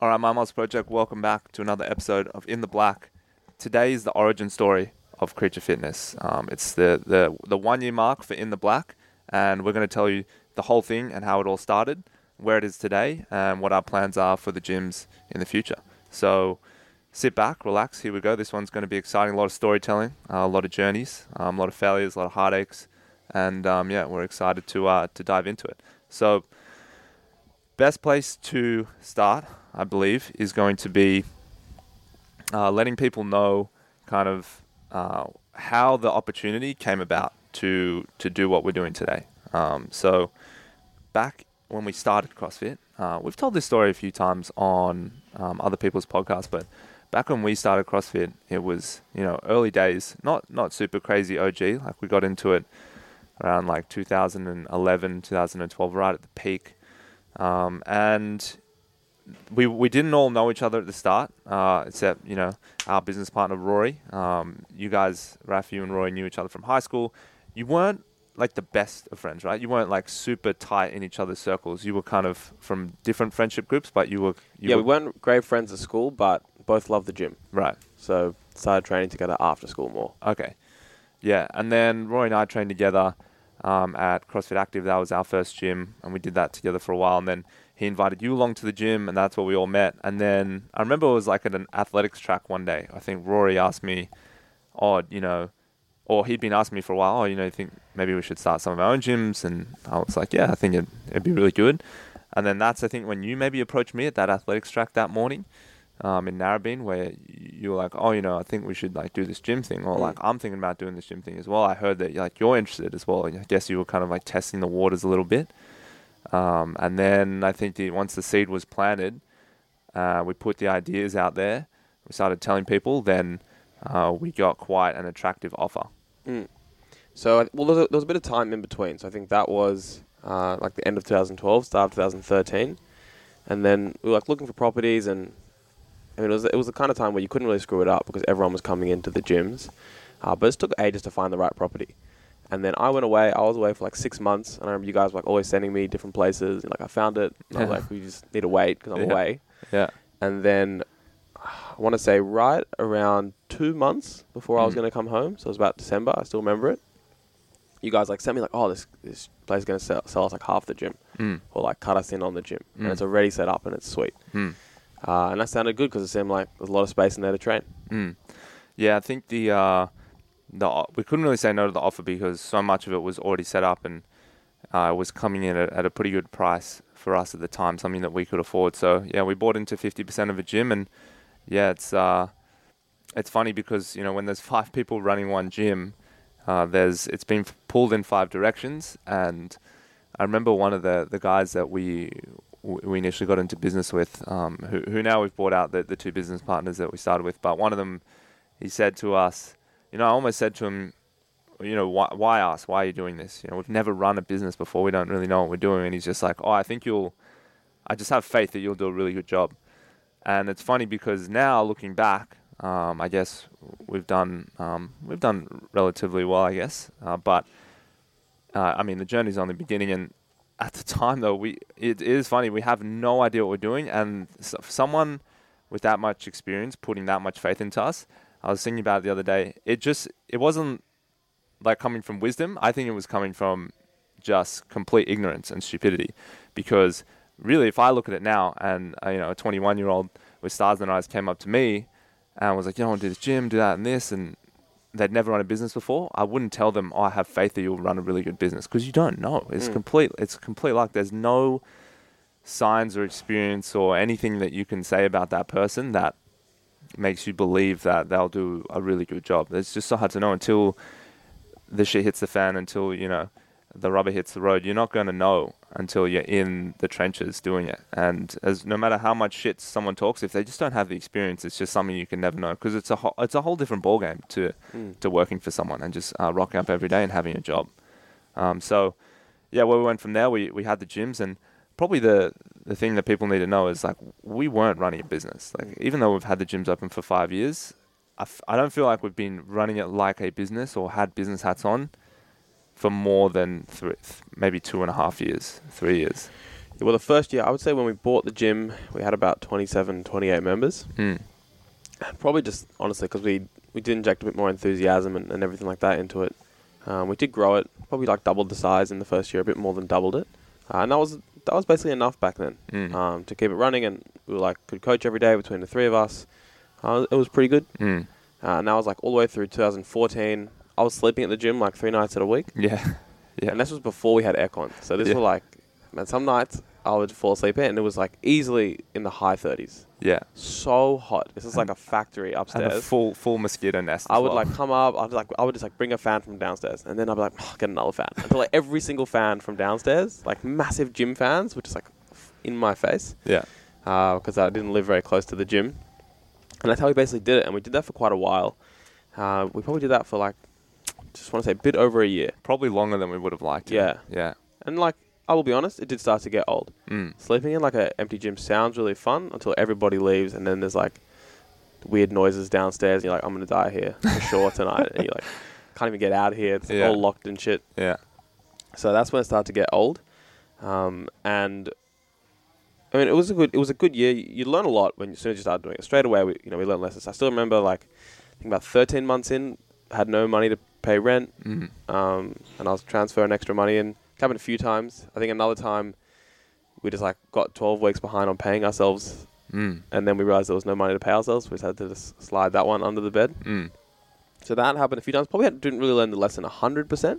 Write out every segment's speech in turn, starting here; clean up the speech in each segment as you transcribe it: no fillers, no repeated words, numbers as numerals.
All right, My Miles Project, welcome back to another episode of In the Black. Today is the origin story of Creature Fitness. It's the 1 year mark for In the Black, and we're going to tell you the whole thing and how it all started, where it is today, and what our plans are for the gyms in the future. So sit back, relax, here we go. This one's going to be exciting, a lot of storytelling, a lot of journeys, a lot of failures, a lot of heartaches, and we're excited to dive into it. So best place to start, I believe, is going to be letting people know kind of how the opportunity came about to do what we're doing today. So back when we started CrossFit, we've told this story a few times on other people's podcasts, but back when we started CrossFit, it was, early days, not super crazy OG. Like we got into it around like 2011, 2012, right at the peak. And we didn't all know each other at the start, except, our business partner, Rory. You guys, Raf, you and Rory knew each other from high school. You weren't like the best of friends, right? You weren't like super tight in each other's circles. You were kind of from different friendship groups, but we weren't great friends at school, but both loved the gym. Right. So started training together after school more. Okay. Yeah. And then Rory and I trained together at CrossFit Active. That was our first gym, and we did that together for a while. And then he invited you along to the gym, and that's where we all met. And then I remember it was like at an athletics track one day. I think Rory asked me, or he'd been asking me for a while, you think maybe we should start some of our own gyms? And I was like, yeah, I think it'd be really good. And then that's, I think, when you maybe approached me at that athletics track that morning in Narrabeen, where you were like, I think we should like do this gym thing, or like I'm thinking about doing this gym thing as well. I heard that you're interested as well. I guess you were kind of like testing the waters a little bit. And then I think once the seed was planted, we put the ideas out there. We started telling people. Then we got quite an attractive offer. So, there was a bit of time in between. So I think that was like the end of 2012, start of 2013. And then we were like looking for properties, and it was the kind of time where you couldn't really screw it up because everyone was coming into the gyms. But it took ages to find the right property. And then I went away. I was away for like 6 months. And I remember you guys were like always sending me different places. And like I found it. And I was like, we just need to wait because I'm away. Yeah. And then I want to say right around 2 months before I was going to come home. So it was about December. I still remember it. You guys like sent me like, this place is going to sell us like half the gym. Or like cut us in on the gym. And it's already set up and it's sweet. And that sounded good because it seemed like there's a lot of space in there to train. Yeah, I think we couldn't really say no to the offer because so much of it was already set up, and it was coming in at a pretty good price for us at the time, something that we could afford. So yeah, we bought into 50% of a gym, and yeah, it's funny because when there's 5 people running one gym, it's been pulled in 5 directions. And I remember one of the guys that we initially got into business with, who now we've bought out the 2 business partners that we started with. But one of them, he said to us, I almost said to him, why us? Why are you doing this? We've never run a business before. We don't really know what we're doing. And he's just like, I just have faith that you'll do a really good job. And it's funny because now looking back, I guess we've done relatively well, I guess. But the journey's only beginning. And at the time though, it is funny. We have no idea what we're doing. And someone with that much experience, putting that much faith into us, I was thinking about it the other day. It wasn't like coming from wisdom. I think it was coming from just complete ignorance and stupidity. Because really, if I look at it now, and a 21-year-old with stars in their eyes came up to me and was like, I want to do this gym, do that and this, and they'd never run a business before, I wouldn't tell them, I have faith that you'll run a really good business, because you don't know. It's complete luck. There's no signs or experience or anything that you can say about that person that makes you believe that they'll do a really good job. It's just so hard to know until the shit hits the fan, until, the rubber hits the road. You're not going to know until you're in the trenches doing it. And no matter how much shit someone talks, if they just don't have the experience, it's just something you can never know, because it's a whole different ballgame to working for someone and just rocking up every day and having a job. So yeah, where we went from there, we had the gyms, and probably the thing that people need to know is like we weren't running a business. Like even though we've had the gyms open for 5 years, I don't feel like we've been running it like a business or had business hats on for more than maybe 2.5 years, 3 years. Yeah, well, the first year, I would say when we bought the gym, we had about 27, 28 members. Probably just, honestly, because we did inject a bit more enthusiasm and everything like that into it. We did grow it, probably like doubled the size in the first year, a bit more than doubled it. And that was basically enough back then to keep it running. And we were could coach every day between the three of us. It was pretty good. And that was all the way through 2014. I was sleeping at the gym 3 nights a week. Yeah. And this was before we had aircon. So this were man, some nights I would fall asleep in and it was easily in the high 30s. Yeah. So hot. This is a factory upstairs. And a full mosquito nest. I would come up. I would just bring a fan from downstairs, and then I'd be get another fan until every single fan from downstairs, massive gym fans, which is in my face. Yeah. Because I didn't live very close to the gym, and that's how we basically did it. And we did that for quite a while. We probably did that for just want to say a bit over a year. Probably longer than we would have liked. Yeah. Yeah. And I will be honest, it did start to get old. Sleeping in an empty gym sounds really fun until everybody leaves, and then there's weird noises downstairs, and you're I'm going to die here for sure tonight. And you're can't even get out of here. It's all locked and shit. Yeah. So that's when it started to get old. And I mean, it was a good year. You learn a lot as soon as you start doing it. Straight away, we learned lessons. I still remember I think about 13 months in, had no money to pay rent. And I was transferring extra money in. Happened a few times. I think another time we just got 12 weeks behind on paying ourselves, and then we realized there was no money to pay ourselves. We just had to just slide that one under the bed. So that happened a few times. Probably didn't really learn the lesson 100%,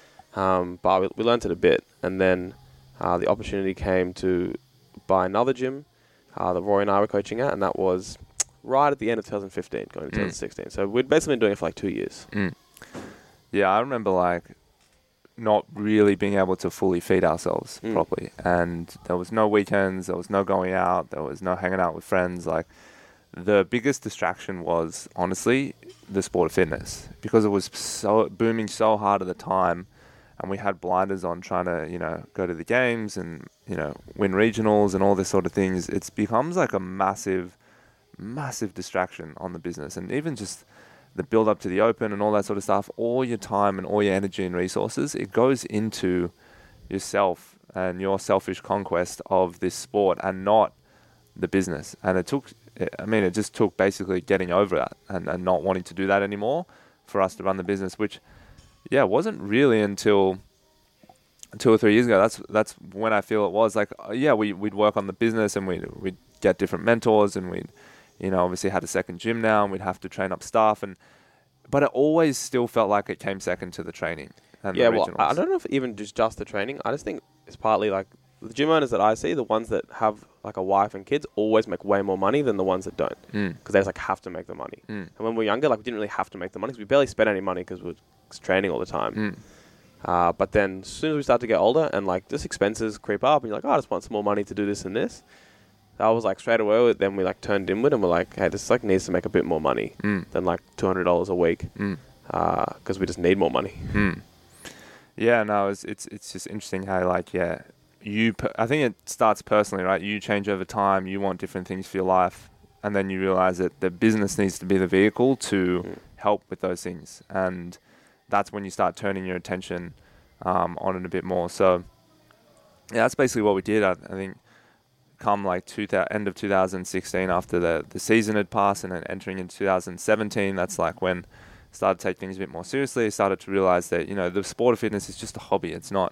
but we learned it a bit. And then the opportunity came to buy another gym that Rory and I were coaching at, and that was right at the end of 2015, going to 2016. So we'd basically been doing it for 2 years. Yeah, I remember not really being able to fully feed ourselves properly. And there was no weekends, there was no going out, there was no hanging out with friends. The biggest distraction was, honestly, the sport of fitness. Because it was so booming so hard at the time, and we had blinders on trying to, go to the games and, win regionals and all this sort of things. It becomes a massive, massive distraction on the business. And even just the build up to the Open and all that sort of stuff, all your time and all your energy and resources, it goes into yourself and your selfish conquest of this sport and not the business. And it just took basically getting over that and not wanting to do that anymore for us to run the business, which, wasn't really until 2 or 3 years ago. That's when I feel it was we'd work on the business and we'd get different mentors and we'd, obviously had a second gym now and we'd have to train up staff. But it always still felt like it came second to the training. And the regionals. I don't know if even just the training. I just think it's partly the gym owners that I see, the ones that have a wife and kids, always make way more money than the ones that don't. Because they just have to make the money. And when we were younger, we didn't really have to make the money because we barely spent any money because we were training all the time. But then as soon as we start to get older and just expenses creep up and you're I just want some more money to do this and this. That was straight away. Then we turned inward and we're hey, this needs to make a bit more money than $200 a week because we just need more money. Yeah, no, it's just interesting how I think it starts personally, right? You change over time. You want different things for your life, and then you realize that the business needs to be the vehicle to help with those things, and that's when you start turning your attention on it a bit more. So yeah, that's basically what we did. I think. Come end of 2016, after the season had passed and then entering into 2017, that's when started to take things a bit more seriously. Started to realize that the sport of fitness is just a hobby. It's not.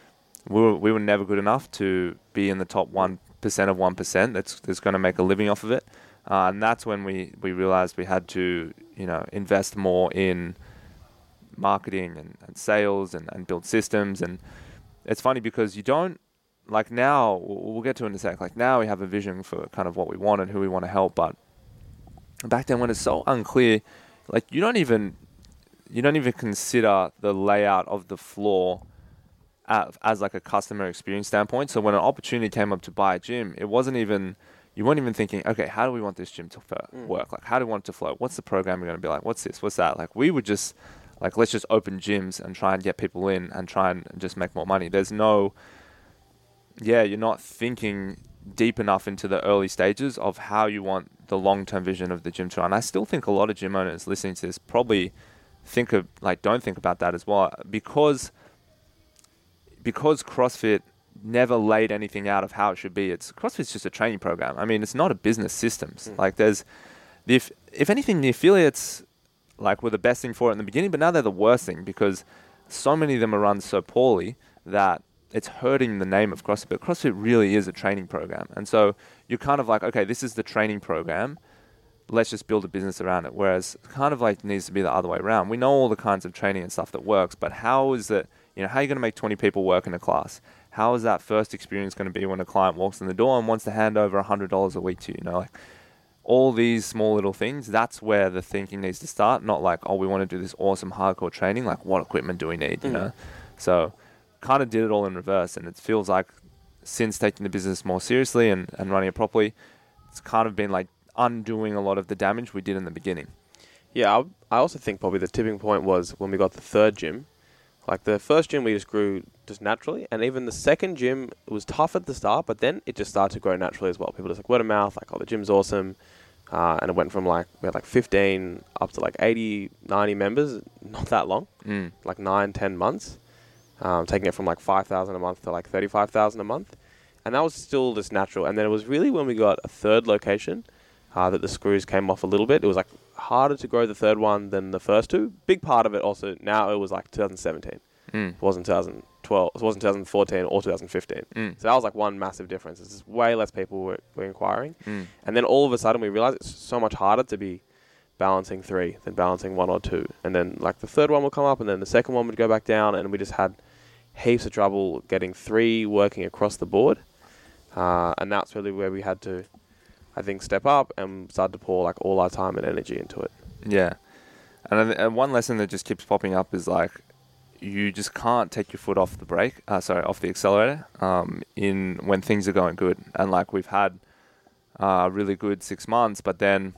We were never good enough to be in the top 1% of 1% that's going to make a living off of it, and that's when we realized we had to invest more in marketing and sales and build systems. And it's funny because you don't. Now, we'll get to it in a sec. Now we have a vision for kind of what we want and who we want to help. But back then, when it's so unclear, you don't even consider the layout of the floor as a customer experience standpoint. So when an opportunity came up to buy a gym, you weren't even thinking, okay, how do we want this gym to work? How do we want it to flow? What's the program going to be like? What's this? What's that? We would just let's just open gyms and try and get people in and try and just make more money. There's no. Yeah, you're not thinking deep enough into the early stages of how you want the long-term vision of the gym to run. I still think a lot of gym owners listening to this probably don't think about that as well, because CrossFit never laid anything out of how it should be. CrossFit's just a training program. I mean, it's not a business systems. Like there's if anything, the affiliates like were the best thing for it in the beginning, but now they're the worst thing because so many of them are run so poorly that it's hurting the name of CrossFit. But CrossFit really is a training program. And so you're kind of like, okay, this is the training program. Let's just build a business around it. Whereas kind of like needs to be the other way around. We know all the kinds of training and stuff that works, but how is it, how are you going to make 20 people work in a class? How is that first experience going to be when a client walks in the door and wants to hand over $100 a week to you? Like all these small little things, that's where the thinking needs to start. Not like, oh, we want to do this awesome hardcore training. Like what equipment do we need, you know? So kind of did it all in reverse. And it feels like since taking the business more seriously and running it properly, it's kind of been like undoing a lot of the damage we did in the beginning. Yeah, I also think probably the tipping point was when we got the third gym. Like the first gym we just grew just naturally, and even the second gym it was tough at the start, but then it just started to grow naturally as well. People just like word of mouth, like, oh, the gym's awesome. And it went from like, we had like 15 up to like 80, 90 members, not that long, like 9, 10 months, taking it from like 5,000 a month to like 35,000 a month. And that was still just natural. And then it was really when we got a third location that the screws came off a little bit. It was like harder to grow the third one than the first two. Big part of it also, now it was like 2017. It wasn't 2012. It wasn't 2014 or 2015. So that was like one massive difference. It's just way less people were inquiring. And then all of a sudden we realized it's so much harder to be balancing 3 than balancing 1 or 2. And then like the third one would come up and then the second one would go back down, and we just had heaps of trouble getting 3 working across the board. And that's really where we had to, I think, step up and start to pour like all our time and energy into it. Yeah. And one lesson that just keeps popping up is like, you just can't take your foot off the brake, off the accelerator, when things are going good. And like we've had a really good 6 months, but then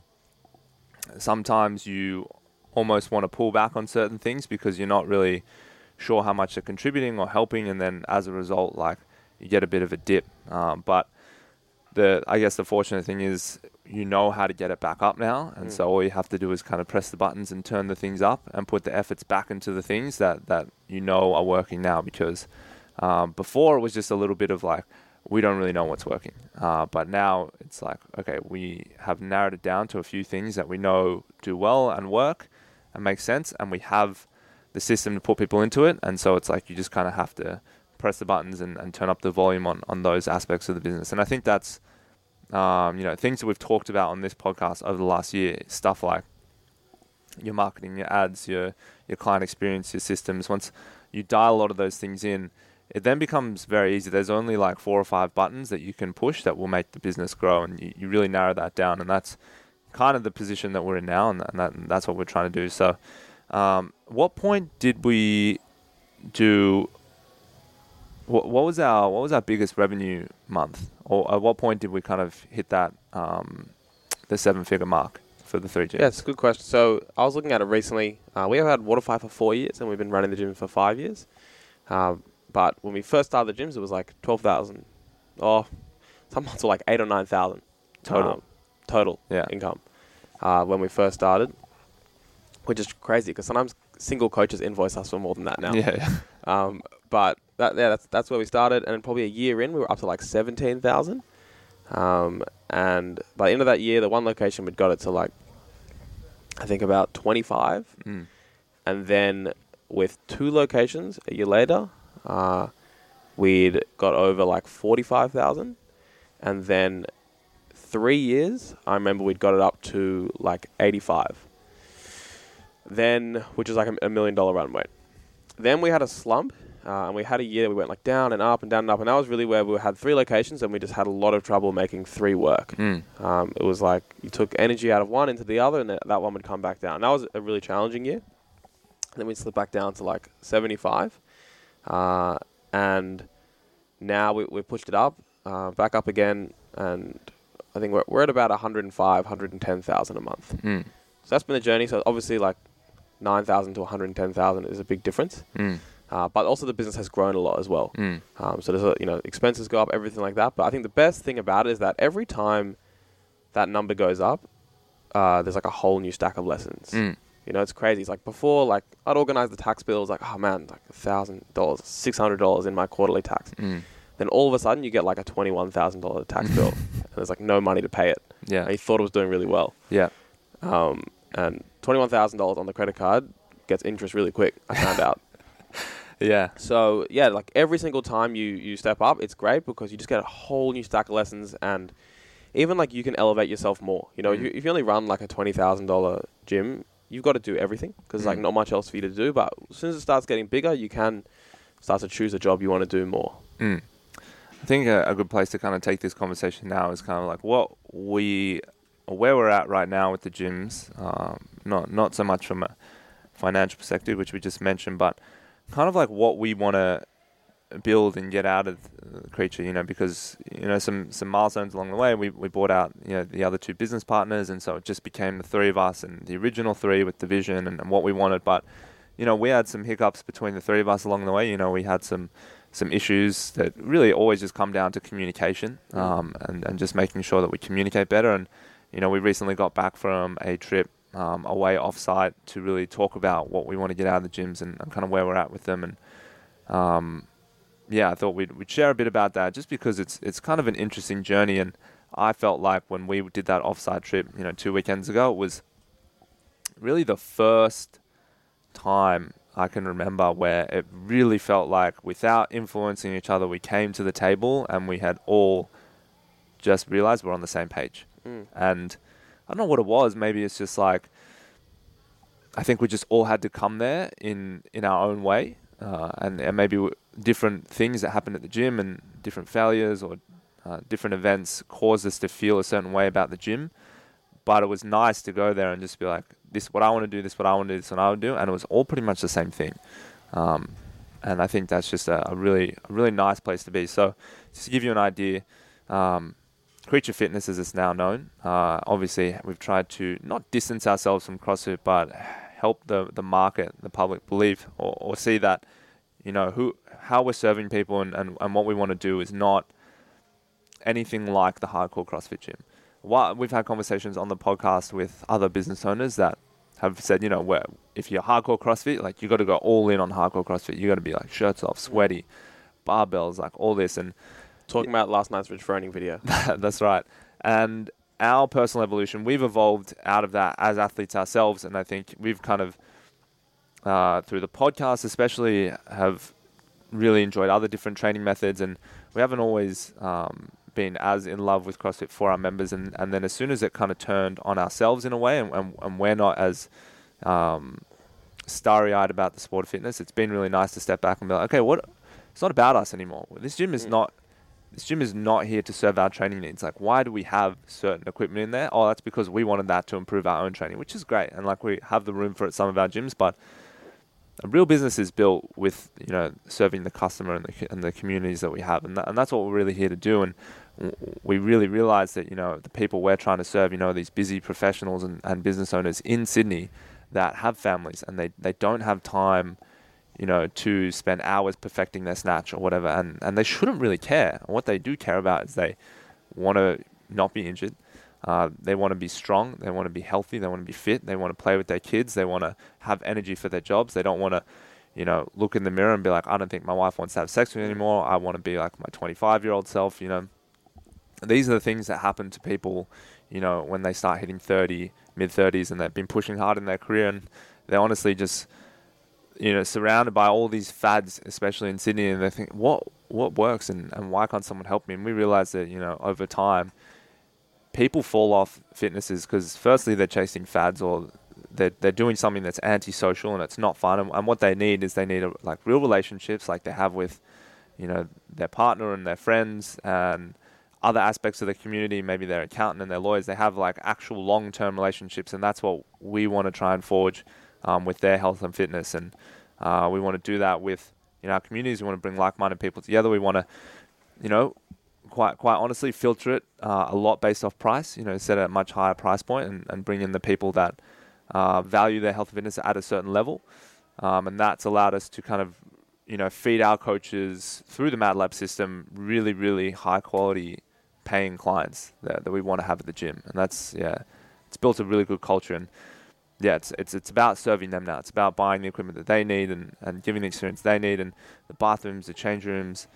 sometimes you almost want to pull back on certain things because you're not really sure how much they're contributing or helping. And then as a result, like you get a bit of a dip. But I guess the fortunate thing is you know how to get it back up now, and so all you have to do is kind of press the buttons and turn the things up and put the efforts back into the things that you know are working now, because before it was just a little bit of like, we don't really know what's working, but now it's like, okay, we have narrowed it down to a few things that we know do well and work and make sense, and we have the system to put people into it, and so it's like you just kind of have to press the buttons and turn up the volume on those aspects of the business. And I think that's things that we've talked about on this podcast over the last year, stuff like your marketing, your ads, your client experience, your systems. Once you dial a lot of those things in, it then becomes very easy. There's only like 4 or 5 buttons that you can push that will make the business grow, and you really narrow that down. And that's kind of the position that we're in now, and that's what we're trying to do. So what point did we do... What was our biggest revenue month, or at what point did we kind of hit that the 7-figure mark for the 3 gyms? Yeah, it's a good question. So I was looking at it recently. We have had Waterfire for 4 years, and we've been running the gym for 5 years. But when we first started the gyms, it was like 12,000. Oh, some months were like 8,000 or 9,000 total income when we first started, which is crazy because sometimes single coaches invoice us for more than that now. Yeah. But that's where we started, and probably a year in, we were up to like 17,000. And by the end of that year, the one location we'd got it to like, I think about 25. And then with 2 locations a year later, we'd got over like 45,000. And then 3 years, I remember we'd got it up to like 85. Then, which is like $1 million run rate. Then we had a slump. And we had a year we went like down and up and down and up. And that was really where we had 3 locations and we just had a lot of trouble making 3 work. It was like you took energy out of one into the other, and that one would come back down. And that was a really challenging year. And then we'd slip back down to like 75. And now we pushed it up, back up again. And I think we're at about 105, 110,000 a month. So that's been the journey. So obviously like 9,000 to 110,000 is a big difference. But also the business has grown a lot as well. So there's expenses go up, everything like that. But I think the best thing about it is that every time that number goes up, there's like a whole new stack of lessons. It's crazy. It's like before, like I'd organize the tax bills, like, oh man, like $1,000, $600 in my quarterly tax. Then all of a sudden you get like a $21,000 tax bill, and there's like no money to pay it. Yeah. And you thought it was doing really well. Yeah. And $21,000 on the credit card gets interest really quick, I found out. Yeah. So, yeah, like every single time you step up, it's great because you just get a whole new stack of lessons, and even like you can elevate yourself more. You know, if you only run like a $20,000 gym, you've got to do everything because like not much else for you to do. But as soon as it starts getting bigger, you can start to choose a job you want to do more. I think a good place to kind of take this conversation now is kind of like where we're at right now with the gyms. Not so much from a financial perspective, which we just mentioned, but kind of like what we want to build and get out of the Creature, you know, because, you know, some milestones along the way, we bought out, you know, the other two business partners, and so it just became the three of us and the original three with the vision and what we wanted. But, you know, we had some hiccups between the three of us along the way. You know, we had some issues that really always just come down to communication, and just making sure that we communicate better. And, you know, we recently got back from a trip away off-site to really talk about what we want to get out of the gyms and kind of where we're at with them. And yeah, I thought we'd share a bit about that just because it's kind of an interesting journey. And I felt like when we did that off-site trip, you know, 2 weekends ago, it was really the first time I can remember where it really felt like without influencing each other, we came to the table and we had all just realized we're on the same page. And I don't know what it was. Maybe it's just like, I think we just all had to come there in our own way. And maybe different things that happened at the gym and different failures or different events caused us to feel a certain way about the gym. But it was nice to go there and just be like, this is what I want to do, this is what I want to do, this is what I would do. And it was all pretty much the same thing. And I think that's just a really nice place to be. So just to give you an idea, Creature Fitness, as it's now known, obviously we've tried to not distance ourselves from CrossFit, but help the market, the public believe or see that, you know, how we're serving people and what we want to do is not anything like the hardcore CrossFit gym. We've had conversations on the podcast with other business owners that have said, you know, if you're hardcore CrossFit, like you got to go all in on hardcore CrossFit. You got to be like shirts off, sweaty, barbells, like all this. And talking about last night's Rich Froning video. That's right. And our personal evolution, we've evolved out of that as athletes ourselves. And I think we've kind of, through the podcast especially, have really enjoyed other different training methods. And we haven't always been as in love with CrossFit for our members. And then as soon as it kind of turned on ourselves in a way, and we're not as starry-eyed about the sport of fitness, it's been really nice to step back and be like, okay, it's not about us anymore. This gym is not here to serve our training needs. Like, why do we have certain equipment in there? Oh, that's because we wanted that to improve our own training, which is great. And like, we have the room for it at some of our gyms, but a real business is built with, you know, serving the customer and the communities that we have. And that's what we're really here to do. And we really realize that, you know, the people we're trying to serve, you know, these busy professionals and business owners in Sydney that have families and they don't have time, you know, to spend hours perfecting their snatch or whatever. And they shouldn't really care. What they do care about is they want to not be injured. They want to be strong. They want to be healthy. They want to be fit. They want to play with their kids. They want to have energy for their jobs. They don't want to, you know, look in the mirror and be like, I don't think my wife wants to have sex with me anymore. I want to be like my 25-year-old self, you know. These are the things that happen to people, you know, when they start hitting 30, mid-30s, and they've been pushing hard in their career, and they're honestly just, you know, surrounded by all these fads, especially in Sydney, and they think, what works and why can't someone help me? And we realize that, you know, over time, people fall off fitnesses because firstly, they're chasing fads or they're doing something that's antisocial and it's not fun. And what they need is like real relationships like they have with, you know, their partner and their friends and other aspects of the community, maybe their accountant and their lawyers. They have like actual long-term relationships, and that's what we want to try and forge with their health and fitness. And we want to do that with, you know, our communities. We want to bring like-minded people together. We want to, you know, quite honestly filter it a lot based off price, you know, set at a much higher price point and bring in the people that value their health and fitness at a certain level. And that's allowed us to kind of, you know, feed our coaches through the MadLab system really, really high quality paying clients that we want to have at the gym. And that's, it's built a really good culture. And yeah, it's about serving them now. It's about buying the equipment that they need and giving the experience they need, and the bathrooms, the change rooms,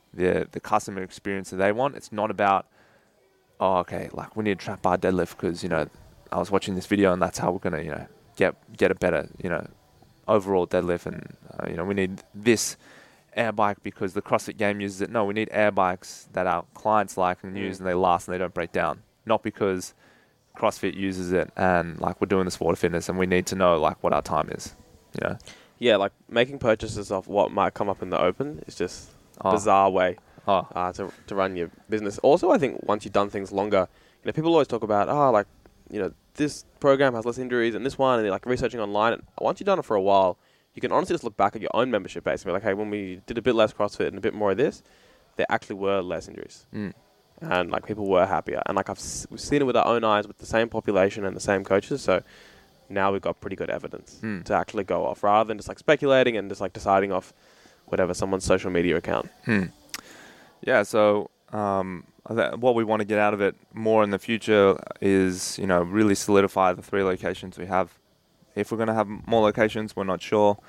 the customer experience that they want. It's not about, oh, okay, like we need a trap bar deadlift because, you know, I was watching this video and that's how we're going to, you know, get a better, you know, overall deadlift. And, you know, we need this air bike because the CrossFit game uses it. No, we need air bikes that our clients like and use and they last and they don't break down. Not because CrossFit uses it and like we're doing the sport of fitness and we need to know like what our time is, you know? Yeah, like making purchases of what might come up in the open is just a bizarre way to run your business. Also, I think once you've done things longer, you know, people always talk about, like, you know, this program has less injuries and this one, and they're like researching online. And once you've done it for a while, you can honestly just look back at your own membership base and be like, hey, when we did a bit less CrossFit and a bit more of this, there actually were less injuries. And like people were happier. And like we've seen it with our own eyes with the same population and the same coaches. So now we've got pretty good evidence to actually go off rather than just like speculating and just like deciding off whatever someone's social media account. Yeah. So what we want to get out of it more in the future is, you know, really solidify the 3 locations we have. If we're going to have more locations, we're not sure.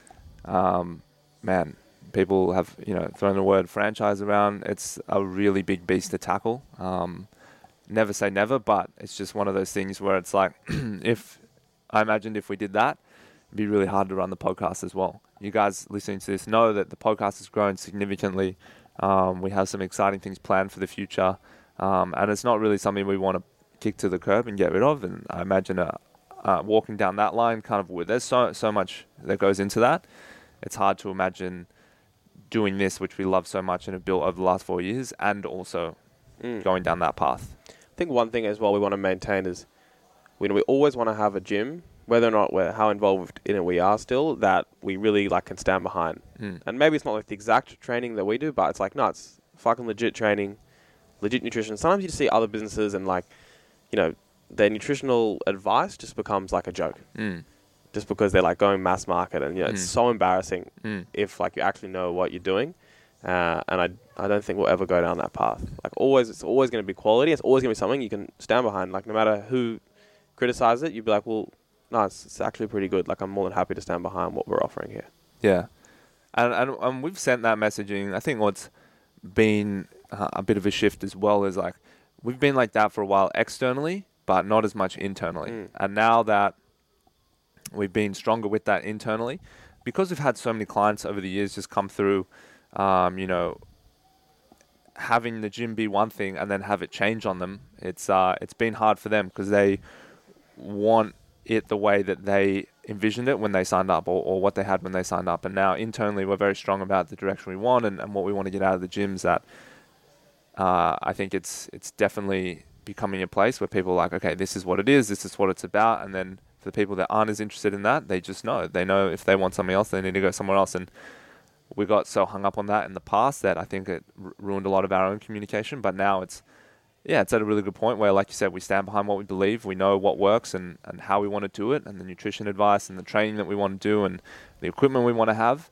Man, people have, you know, thrown the word franchise around. It's a really big beast to tackle. Never say never, but it's just one of those things where it's like, if we did that, it'd be really hard to run the podcast as well. You guys listening to this know that the podcast has grown significantly. We have some exciting things planned for the future. And it's not really something we want to kick to the curb and get rid of. And I imagine walking down that line there's so much that goes into that. It's hard to imagine doing this, which we love so much and have built over the last 4 years, and also going down that path. I think one thing as well we want to maintain is we always want to have a gym, whether or not how involved in it we are still, that we really like can stand behind. And maybe it's not like the exact training that we do, but it's like, no, it's fucking legit training, legit nutrition. Sometimes you just see other businesses and like, you know, their nutritional advice just becomes like a joke. Just because they're like going mass market, and you know, it's so embarrassing if like you actually know what you're doing. And I don't think we'll ever go down that path. Like it's always going to be quality. It's always going to be something you can stand behind. Like no matter who criticizes it, you'd be like, well, no, it's actually pretty good. Like I'm more than happy to stand behind what we're offering here. Yeah. And we've sent that messaging. I think what's been a bit of a shift as well is like, we've been like that for a while externally, but not as much internally. And now that we've been stronger with that internally, because we've had so many clients over the years just come through, you know, having the gym be one thing and then have it change on them. It's been hard for them because they want it the way that they envisioned it when they signed up, or what they had when they signed up. And now internally we're very strong about the direction we want and what we want to get out of the gyms. That I think it's definitely becoming a place where people are like, okay, this is what it is, this is what it's about. And then for the people that aren't as interested in that, they just know. They know if they want something else, they need to go somewhere else. And we got so hung up on that in the past that I think it ruined a lot of our own communication. But now it's at a really good point where, like you said, we stand behind what we believe. We know what works and how we want to do it, and the nutrition advice and the training that we want to do and the equipment we want to have.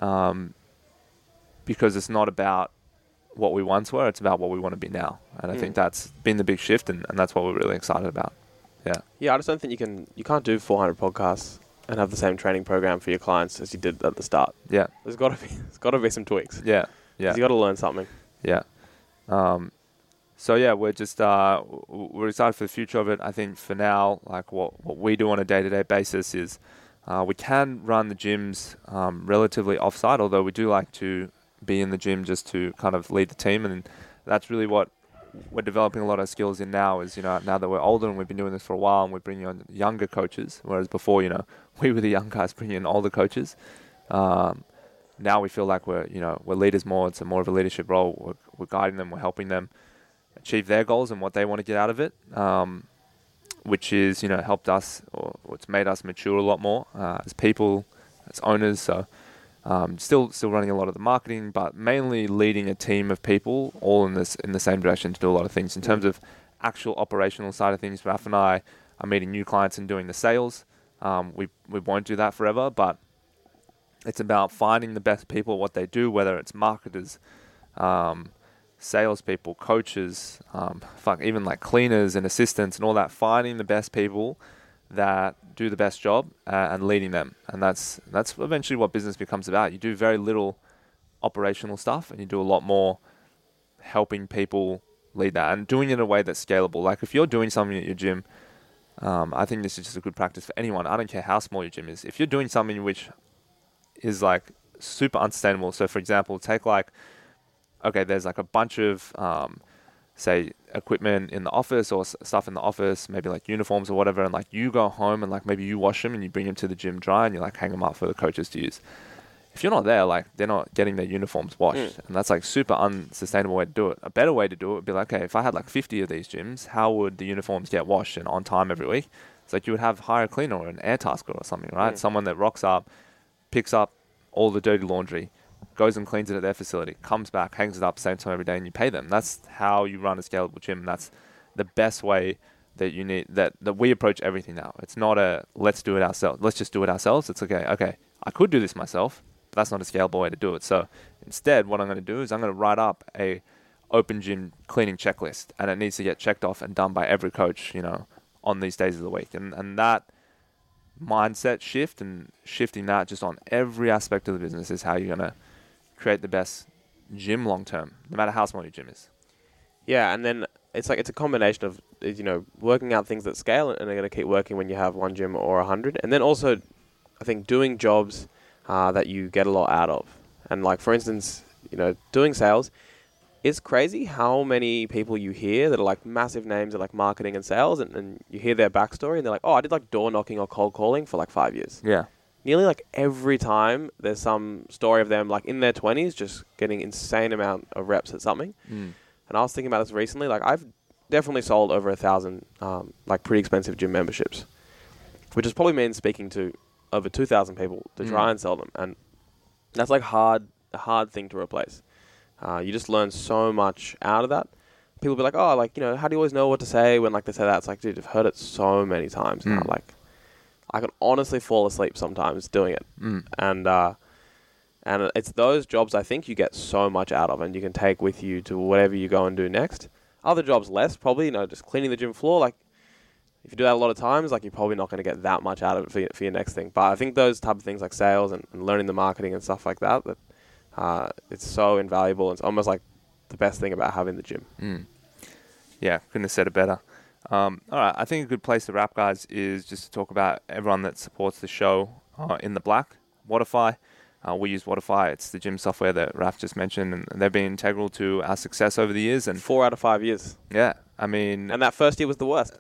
Because it's not about what we once were, it's about what we want to be now. And I think that's been the big shift, and that's what we're really excited about. Yeah, I just don't think you can't do 400 podcasts and have the same training program for your clients as you did at the start. Yeah. There's got to be some tweaks. Yeah. You got to learn something. Yeah. So yeah, we're just we're excited for the future of it. I think for now, like what we do on a day-to-day basis is we can run the gyms relatively off-site, although we do like to be in the gym just to kind of lead the team, and that's really what we're developing a lot of skills in now. Is, you know, now that we're older and we've been doing this for a while, and we're bringing on younger coaches, whereas before, you know, we were the young guys bringing in older coaches. Now we feel like we're leaders more. It's more of a leadership role. We're guiding them, we're helping them achieve their goals and what they want to get out of it, which is, you know, helped us, or it's made us mature a lot more as people, as owners. So still running a lot of the marketing, but mainly leading a team of people all in the same direction to do a lot of things. In terms of actual operational side of things, Raf and I are meeting new clients and doing the sales. We won't do that forever, but it's about finding the best people at what they do, whether it's marketers, salespeople, coaches, even like cleaners and assistants and all that, finding the best people that do the best job and leading them. And that's eventually what business becomes about. You do very little operational stuff, and you do a lot more helping people lead that and doing it in a way that's scalable. Like if you're doing something at your gym, I think this is just a good practice for anyone. I don't care how small your gym is. If you're doing something which is like super unsustainable, so for example, take like, okay, there's like a bunch of, say, equipment in the office or stuff in the office, maybe like uniforms or whatever, and like you go home and like maybe you wash them and you bring them to the gym dry and you like hang them up for the coaches to use. If you're not there, like they're not getting their uniforms washed, and that's like super unsustainable way to do it. A better way to do it would be like, okay, if I had like 50 of these gyms, how would the uniforms get washed and on time every week? It's like you would have hire a cleaner or an air tasker or something, right? Someone that rocks up, picks up all the dirty laundry, goes and cleans it at their facility, comes back, hangs it up same time every day, and you pay them. That's how you run a scalable gym. That's the best way that you need, that we approach everything now. It's not a let's do it ourselves. Let's just do it ourselves. It's okay, I could do this myself. But that's not a scalable way to do it. So instead, what I'm going to do is I'm going to write up a open gym cleaning checklist, and it needs to get checked off and done by every coach, on these days of the week. And that mindset shift and shifting that just on every aspect of the business is how you're going to create the best gym long term, no matter how small your gym is. Yeah, and then it's a combination of working out things that scale, and they're going to keep working when you have one gym or 100, and then also I think doing jobs that you get a lot out of. And like for instance, doing sales, it's crazy how many people you hear that are like massive names at like marketing and sales, and you hear their backstory and they're like, oh, I did like door knocking or cold calling for like 5 years. Yeah. Nearly like every time there's some story of them like in their 20s just getting insane amount of reps at something. And I was thinking about this recently, like I've definitely sold over 1,000 like pretty expensive gym memberships, which is probably means speaking to over 2,000 people to try and sell them. And that's like a hard thing to replace. You just learn so much out of that. People be like, oh, like, how do you always know what to say when like they say that? It's like, dude, I've heard it so many times now. Like, I can honestly fall asleep sometimes doing it. And it's those jobs I think you get so much out of and you can take with you to whatever you go and do next. Other jobs less, probably, just cleaning the gym floor. Like, if you do that a lot of times, like you're probably not going to get that much out of it for your next thing. But I think those type of things like sales and learning the marketing and stuff like that, it's so invaluable. It's almost like the best thing about having the gym. Yeah, couldn't have said it better. All right, I think a good place to wrap, guys, is just to talk about everyone that supports the show in the black. Wodify. We use Wodify. It's the gym software that Raf just mentioned, and they've been integral to our success over the years. And 4 out of 5 years. Yeah, I mean, and that first year was the worst.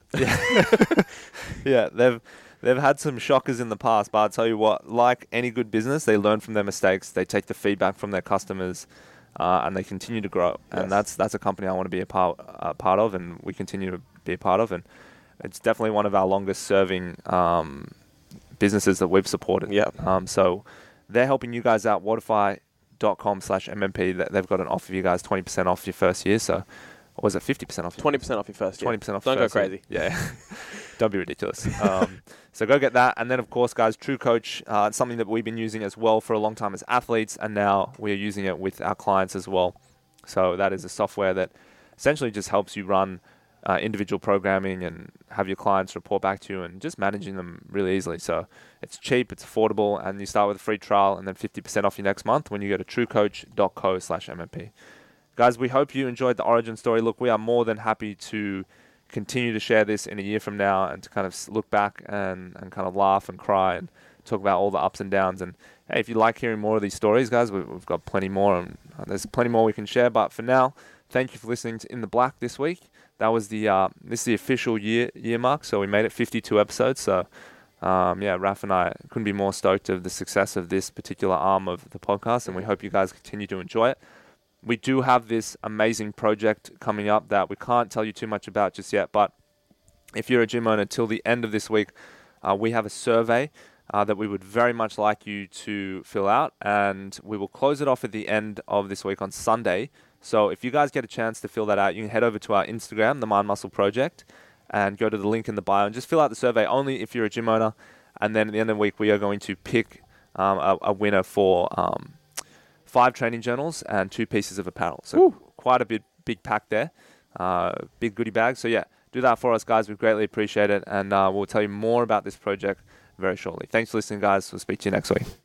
Yeah, they've had some shockers in the past, but I'll tell you what, like any good business, they learn from their mistakes. They take the feedback from their customers, and they continue to grow. Yes. And that's a company I want to be a part of, and we continue to be a part of. And it's definitely one of our longest serving businesses that we've supported. Yeah. So they're helping you guys out. Wodify.com/MMP. They've got an offer for you guys, 20% off your first year. So, or was it 50% off? 20% off your first year. 20% off. Don't go crazy. Year. Yeah. Don't be ridiculous. So go get that. And then, of course, guys, True Coach, it's something that we've been using as well for a long time as athletes, and now we're using it with our clients as well. So that is a software that essentially just helps you run individual programming and have your clients report back to you and just managing them really easily. So it's cheap, it's affordable, and you start with a free trial and then 50% off your next month when you go to truecoach.co/MMP. Guys, we hope you enjoyed the origin story. Look, we are more than happy to continue to share this in a year from now and to kind of look back and kind of laugh and cry and talk about all the ups and downs. And hey, if you like hearing more of these stories, guys, we've got plenty more, and there's plenty more we can share. But for now, thank you for listening to In the Black this week. That was this is the official year mark, so we made it 52 episodes. So Raf and I couldn't be more stoked of the success of this particular arm of the podcast, and we hope you guys continue to enjoy it. We do have this amazing project coming up that we can't tell you too much about just yet, but if you're a gym owner, till the end of this week, we have a survey that we would very much like you to fill out, and we will close it off at the end of this week on Sunday. So if you guys get a chance to fill that out, you can head over to our Instagram, the Mind Muscle Project, and go to the link in the bio and just fill out the survey only if you're a gym owner. And then at the end of the week, we are going to pick a winner for 5 training journals and 2 pieces of apparel. So quite a big pack there, big goodie bag. So yeah, do that for us, guys. We greatly appreciate it. And we'll tell you more about this project very shortly. Thanks for listening, guys. We'll speak to you next week.